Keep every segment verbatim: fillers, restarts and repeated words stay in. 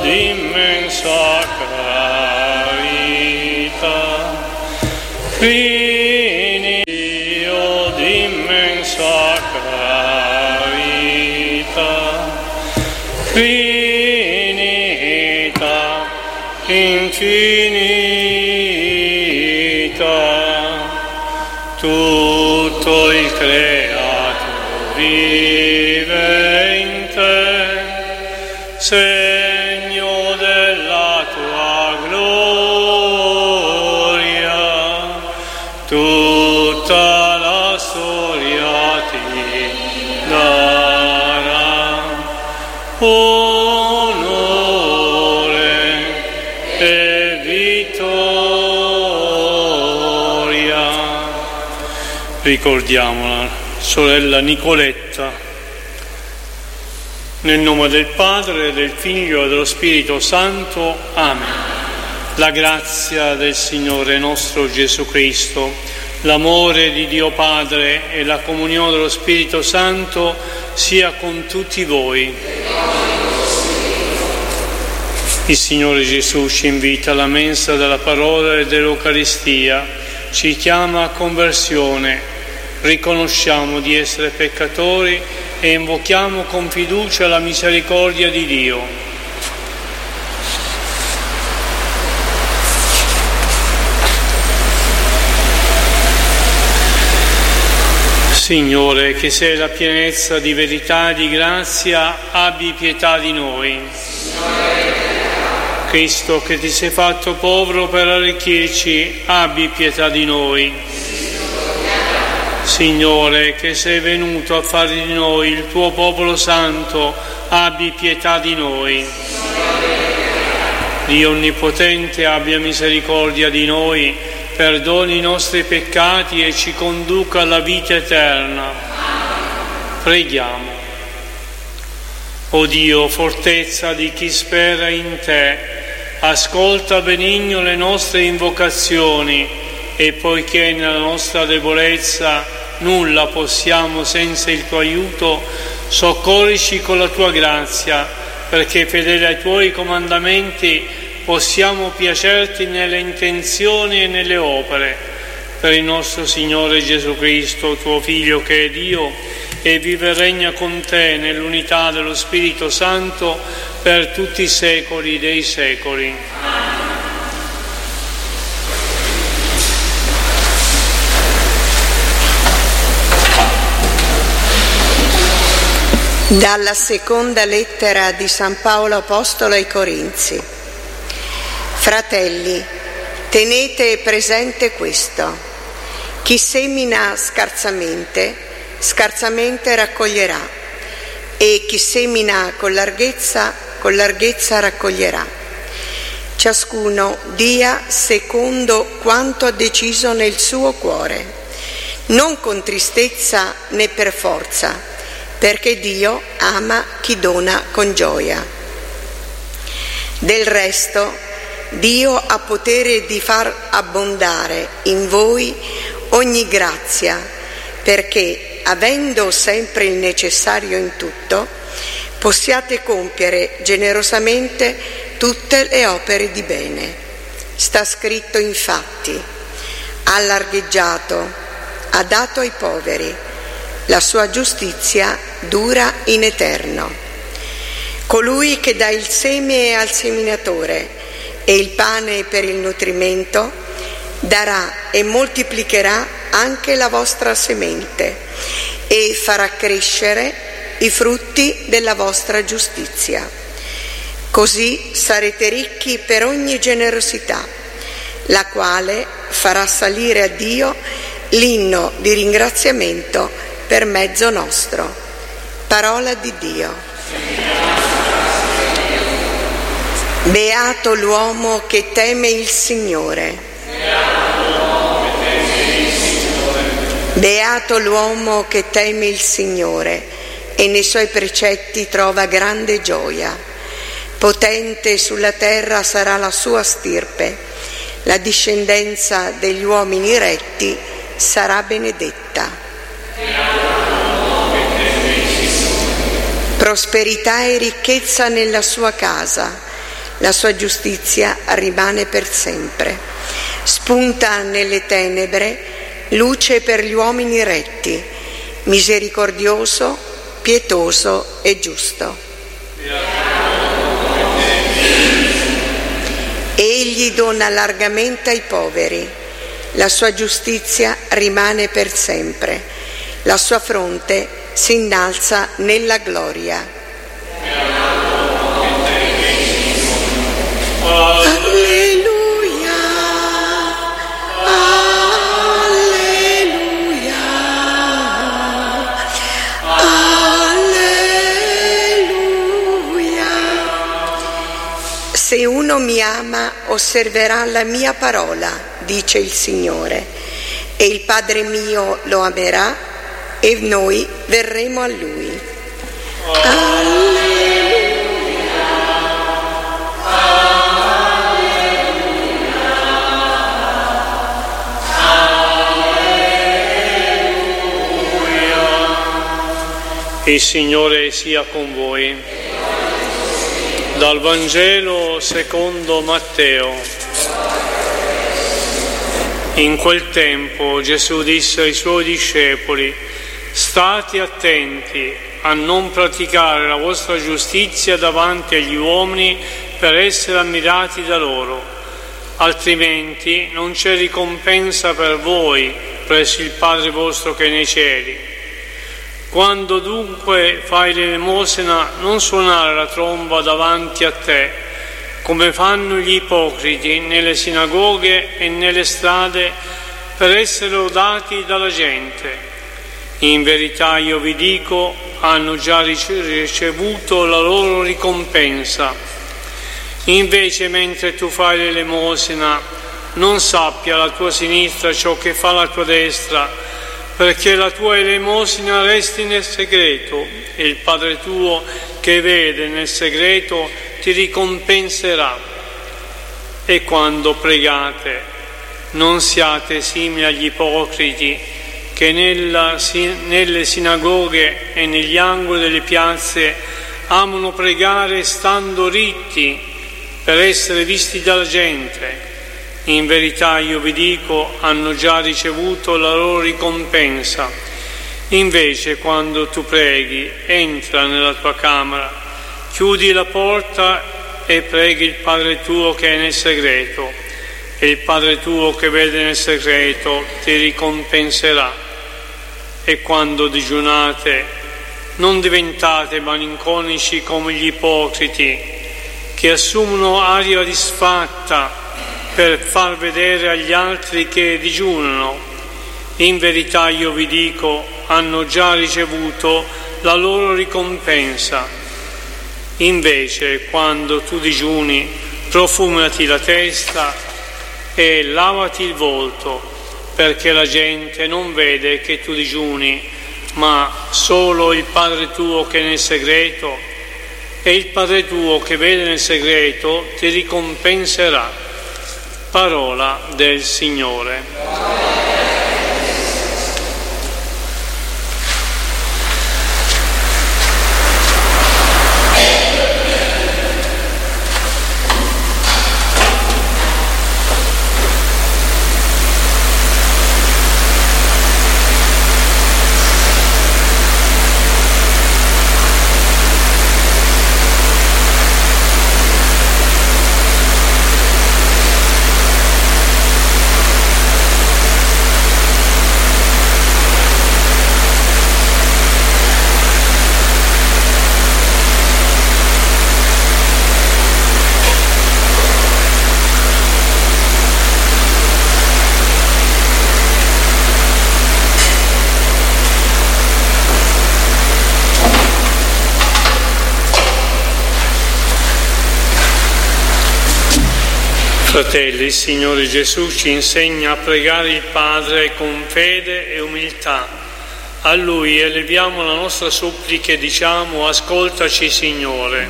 d'immensa carità, fini Dio d'immensa carità, finita, infinita, tutto il creato vive in te, segno della tua gloria, tutta la storia ti darà onore e vittoria. Ricordiamola, sorella Nicoletta. Nel nome del Padre, del Figlio e dello Spirito Santo. Amen. La grazia del Signore nostro Gesù Cristo, l'amore di Dio Padre e la comunione dello Spirito Santo sia con tutti voi. Il Signore Gesù ci invita alla mensa della parola e dell'Eucaristia, ci chiama a conversione, riconosciamo di essere peccatori e invochiamo con fiducia la misericordia di Dio. Signore, che sei la pienezza di verità e di grazia, abbi pietà di noi. Cristo, che ti sei fatto povero per arricchirci, abbi pietà di noi. Signore, che sei venuto a fare di noi il tuo popolo santo, abbi pietà di noi. Dio Onnipotente, abbia misericordia di noi, perdoni i nostri peccati e ci conduca alla vita eterna. Preghiamo. O Dio, fortezza di chi spera in te, ascolta benigno le nostre invocazioni e poiché nella nostra debolezza nulla possiamo senza il tuo aiuto, soccorrici con la tua grazia, perché fedeli ai tuoi comandamenti possiamo piacerti nelle intenzioni e nelle opere. Per il nostro Signore Gesù Cristo, tuo Figlio che è Dio e vive e regna con te nell'unità dello Spirito Santo per tutti i secoli dei secoli. Dalla seconda lettera di San Paolo Apostolo ai Corinzi. Fratelli, tenete presente questo: chi semina scarsamente, scarsamente raccoglierà, e chi semina con larghezza, con larghezza raccoglierà. Ciascuno dia secondo quanto ha deciso nel suo cuore, non con tristezza né per forza, perché Dio ama chi dona con gioia. Del resto, Dio ha potere di far abbondare in voi ogni grazia, perché, avendo sempre il necessario in tutto, possiate compiere generosamente tutte le opere di bene. Sta scritto infatti: ha largheggiato, ha dato ai poveri, la sua giustizia dura in eterno. Colui che dà il seme al seminatore e il pane per il nutrimento darà e moltiplicherà anche la vostra semente e farà crescere i frutti della vostra giustizia. Così sarete ricchi per ogni generosità, la quale farà salire a Dio l'inno di ringraziamento per mezzo nostro. Parola di Dio. Beato l'uomo che teme il Signore. Beato l'uomo che teme il Signore e nei suoi precetti trova grande gioia. Potente sulla terra sarà la sua stirpe, la discendenza degli uomini retti sarà benedetta. Prosperità e ricchezza nella sua casa, la sua giustizia rimane per sempre. Spunta nelle tenebre luce per gli uomini retti, misericordioso, pietoso e giusto. Egli dona largamente ai poveri, la sua giustizia rimane per sempre, la sua fronte si innalza nella gloria. Alleluia, alleluia, alleluia. Se uno mi ama, osserverà la mia parola, dice il Signore, e il Padre mio lo amerà e noi verremo a Lui. Alleluia, alleluia, alleluia. Il Signore sia con voi. Dal Vangelo secondo Matteo. In quel tempo Gesù disse ai Suoi discepoli: state attenti a non praticare la vostra giustizia davanti agli uomini per essere ammirati da loro, altrimenti non c'è ricompensa per voi presso il Padre vostro che è nei cieli. Quando dunque fai l'elemosina, non suonare la tromba davanti a te, come fanno gli ipocriti nelle sinagoghe e nelle strade, per essere lodati dalla gente. In verità io vi dico, hanno già ricevuto la loro ricompensa. Invece, mentre tu fai l'elemosina, non sappia la tua sinistra ciò che fa la tua destra, perché la tua elemosina resti nel segreto, e il Padre tuo che vede nel segreto ti ricompenserà. E quando pregate, non siate simili agli ipocriti, che nella, nelle sinagoghe e negli angoli delle piazze amano pregare stando ritti per essere visti dalla gente. In verità io vi dico, hanno già ricevuto la loro ricompensa. Invece, quando tu preghi, entra nella tua camera, chiudi la porta e preghi il Padre tuo che è nel segreto, e il Padre tuo che vede nel segreto ti ricompenserà. E quando digiunate, non diventate malinconici come gli ipocriti, che assumono aria disfatta per far vedere agli altri che digiunano. In verità io vi dico, hanno già ricevuto la loro ricompensa. Invece, quando tu digiuni, profumati la testa e lavati il volto, perché la gente non vede che tu digiuni, ma solo il Padre tuo che è nel segreto, e il Padre tuo che vede nel segreto ti ricompenserà. Parola del Signore. Fratelli, il Signore Gesù ci insegna a pregare il Padre con fede e umiltà. A Lui eleviamo la nostra supplica e diciamo: ascoltaci, Signore.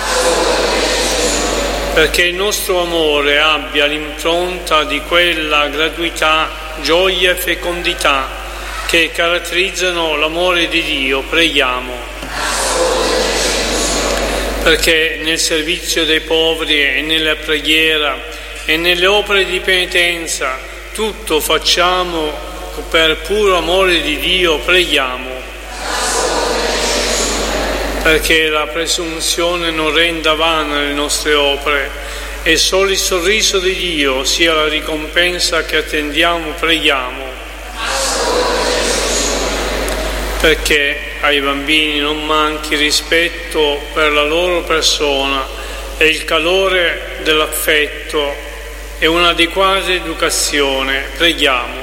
Perché il nostro amore abbia l'impronta di quella gratuità, gioia e fecondità che caratterizzano l'amore di Dio, preghiamo. perché nel servizio dei poveri e nella preghiera e nelle opere di penitenza tutto facciamo per puro amore di Dio, preghiamo. Perché la presunzione non renda vane le nostre opere e solo il sorriso di Dio sia la ricompensa che attendiamo, preghiamo. Perché ai bambini non manchi rispetto per la loro persona e il calore dell'affetto e un'adeguata educazione, preghiamo.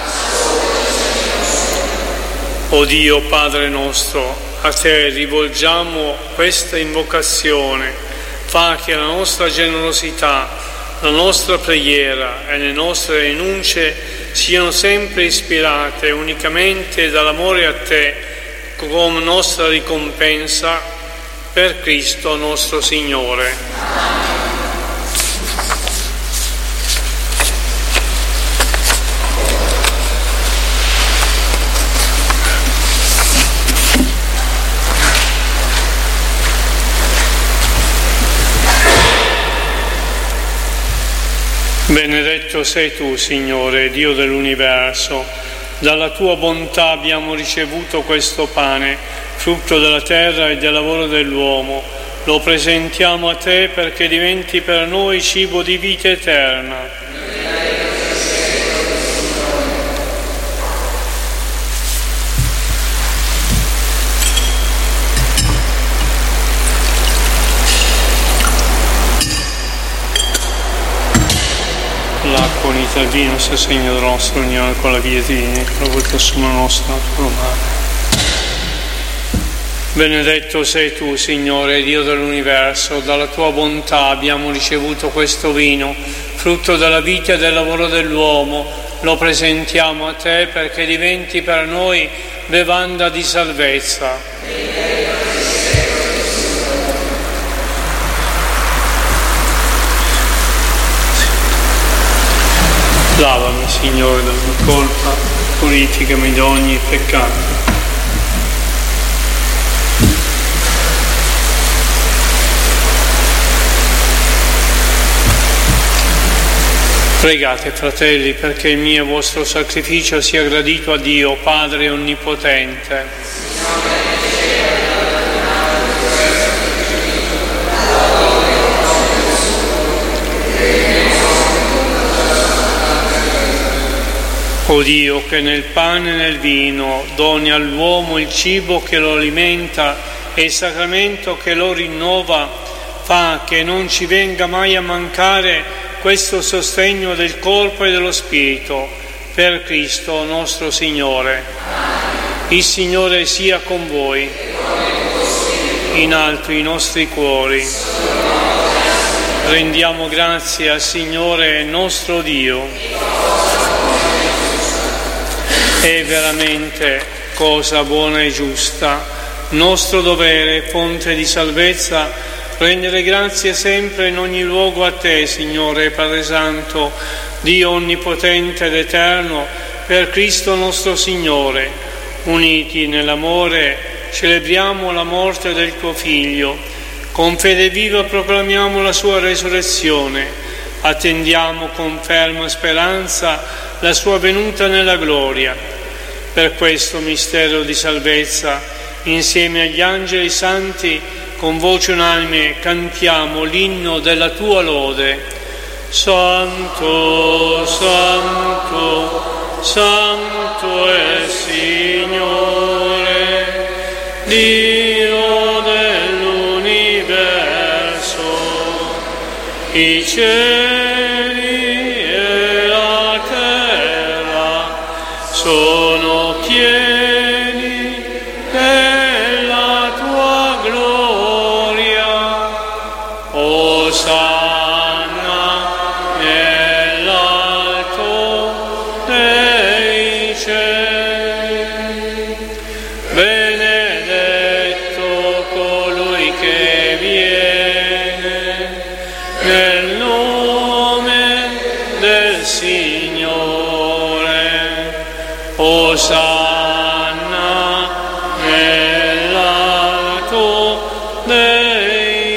O Dio Padre nostro, a Te rivolgiamo questa invocazione, fa che la nostra generosità, la nostra preghiera e le nostre rinunce siano sempre ispirate unicamente dall'amore a Te come nostra ricompensa per Cristo nostro Signore. Benedetto sei Tu, Signore, Dio dell'universo. Dalla Tua bontà abbiamo ricevuto questo pane, frutto della terra e del lavoro dell'uomo. Lo presentiamo a Te perché diventi per noi cibo di vita eterna. L'acqua unita al vino sia segno della nostra unione con la via divina, che la volta assume la nostra natura umana. Benedetto sei Tu, Signore, Dio dell'universo, dalla Tua bontà abbiamo ricevuto questo vino, frutto della vita e del lavoro dell'uomo. Lo presentiamo a Te perché diventi per noi bevanda di salvezza. Lavami, Signore, dalla mia colpa, purificami da ogni peccato. Pregate, fratelli, perché il mio e vostro sacrificio sia gradito a Dio, Padre Onnipotente. O Dio, che nel pane e nel vino doni all'uomo il cibo che lo alimenta e il sacramento che lo rinnova, fa che non ci venga mai a mancare questo sostegno del corpo e dello spirito, per Cristo nostro Signore. Il Signore sia con voi, in alto i nostri cuori. Rendiamo grazie al Signore nostro Dio. È veramente cosa buona e giusta, nostro dovere, fonte di salvezza, rendere grazie sempre in ogni luogo a Te, Signore Padre Santo, Dio onnipotente ed eterno, per Cristo nostro Signore. Uniti nell'amore celebriamo la morte del Tuo Figlio, con fede viva proclamiamo la Sua resurrezione, attendiamo con ferma speranza la Sua venuta nella gloria. Per questo mistero di salvezza, insieme agli angeli santi, con voce unanime cantiamo l'inno della Tua lode. Santo, Santo, Santo è il Signore, Dio dell'universo, i cieli e la terra sono pieni della Tua gloria. Osanna nell'alto dei cieli. Benedetto colui che viene nel nome del Signore. Osanna nell'alto dei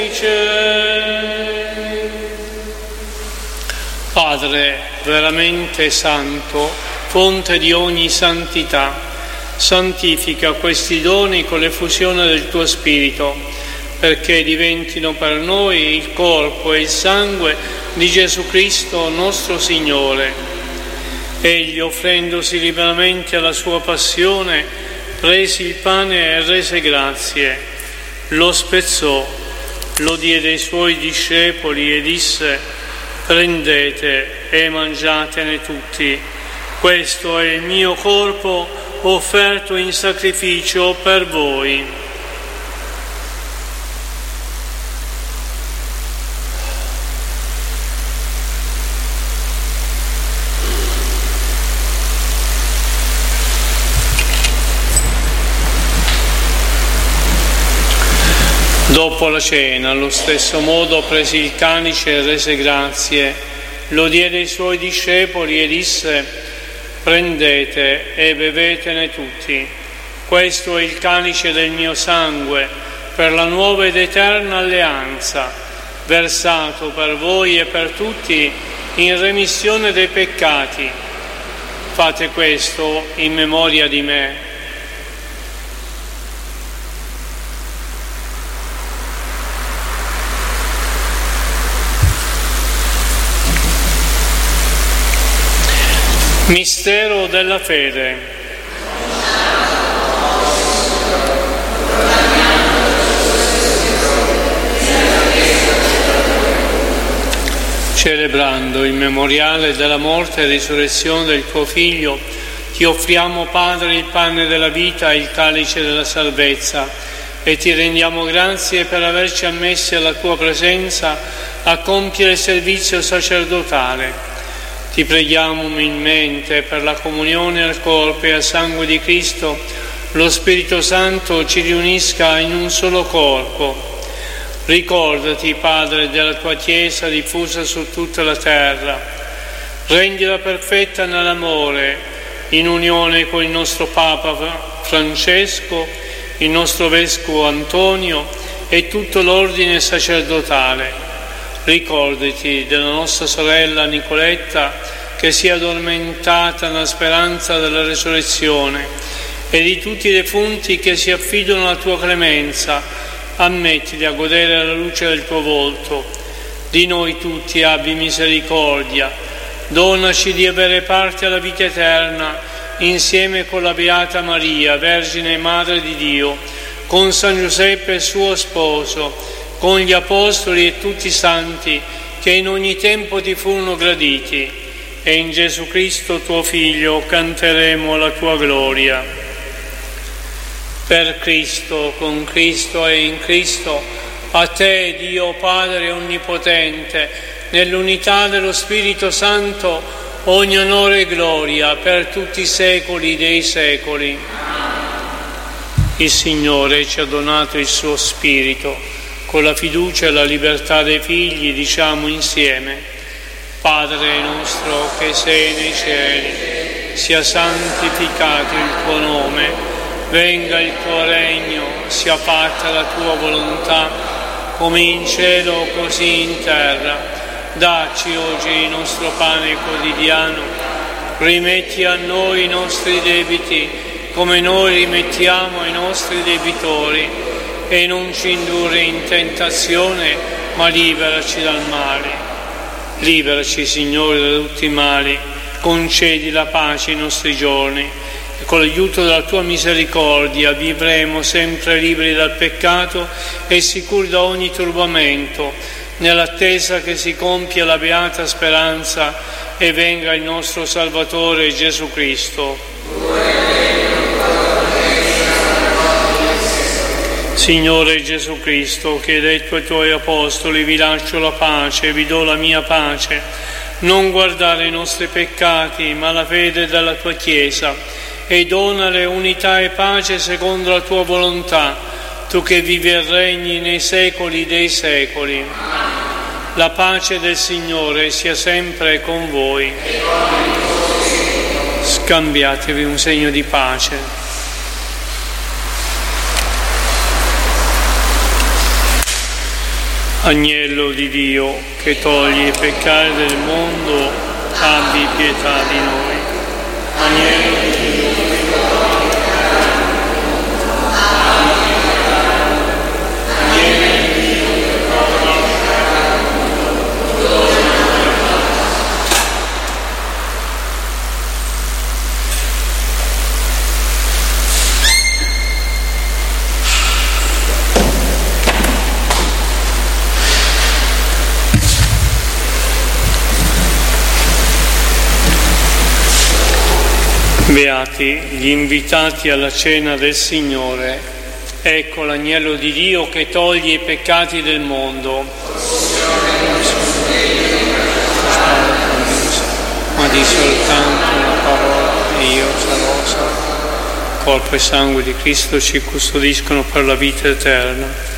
Padre veramente santo, fonte di ogni santità, santifica questi doni con l'effusione del tuo Spirito, perché diventino per noi il corpo e il sangue di Gesù Cristo nostro Signore. Egli, offrendosi liberamente alla sua passione, prese il pane e rese grazie, lo spezzò, lo diede ai suoi discepoli e disse: prendete e mangiatene tutti, questo è il mio corpo offerto in sacrificio per voi. Dopo la cena, allo stesso modo, prese il calice e rese grazie, lo diede ai suoi discepoli e disse: prendete e bevetene tutti, questo è il calice del mio sangue, per la nuova ed eterna alleanza, versato per voi e per tutti in remissione dei peccati. Fate questo in memoria di me. Mistero della fede. Celebrando il memoriale della morte e risurrezione del tuo Figlio, ti offriamo, Padre, il pane della vita e il calice della salvezza, e ti rendiamo grazie per averci ammessi alla tua presenza a compiere il servizio sacerdotale. Ti preghiamo umilmente per la comunione al corpo e al sangue di Cristo, lo Spirito Santo ci riunisca in un solo corpo. Ricordati, Padre, della tua Chiesa diffusa su tutta la terra. Rendila perfetta nell'amore, in unione con il nostro Papa Francesco, il nostro Vescovo Antonio e tutto l'ordine sacerdotale. Ricordati della nostra sorella Nicoletta, che si è addormentata nella speranza della resurrezione, e di tutti i defunti che si affidano alla tua clemenza. Ammettili a godere la luce del tuo volto. Di noi tutti abbi misericordia. Donaci di avere parte alla vita eterna, insieme con la Beata Maria, Vergine e Madre di Dio, con San Giuseppe suo sposo, con gli Apostoli e tutti i santi che in ogni tempo ti furono graditi, e in Gesù Cristo tuo Figlio canteremo la tua gloria. Per Cristo, con Cristo e in Cristo, a te, Dio Padre Onnipotente, nell'unità dello Spirito Santo, ogni onore e gloria per tutti i secoli dei secoli. Il Signore ci ha donato il suo Spirito. Con la fiducia e la libertà dei figli diciamo insieme: Padre nostro che sei nei cieli, sia santificato il tuo nome, venga il tuo regno, sia fatta la tua volontà, come in cielo così in terra. Dacci oggi il nostro pane quotidiano, rimetti a noi i nostri debiti, come noi rimettiamo ai nostri debitori, e non ci indurre in tentazione, ma liberaci dal male. Liberaci, Signore, da tutti i mali, concedi la pace ai nostri giorni, e con l'aiuto della tua misericordia vivremo sempre liberi dal peccato e sicuri da ogni turbamento, nell'attesa che si compia la beata speranza e venga il nostro Salvatore Gesù Cristo. Signore Gesù Cristo, che hai detto ai tuoi apostoli: vi lascio la pace, vi do la mia pace, non guardare i nostri peccati, ma la fede della tua Chiesa, e donale unità e pace secondo la tua volontà, tu che vivi e regni nei secoli dei secoli. La pace del Signore sia sempre con voi. Scambiatevi un segno di pace. Agnello di Dio, che togli i peccati del mondo, abbi pietà di noi. Agnello di Dio, beati gli invitati alla cena del Signore. Ecco l'agnello di Dio che toglie i peccati del mondo. Ma di soltanto una parola e io sarò salvo. Corpo e sangue di Cristo ci custodiscono per la vita eterna.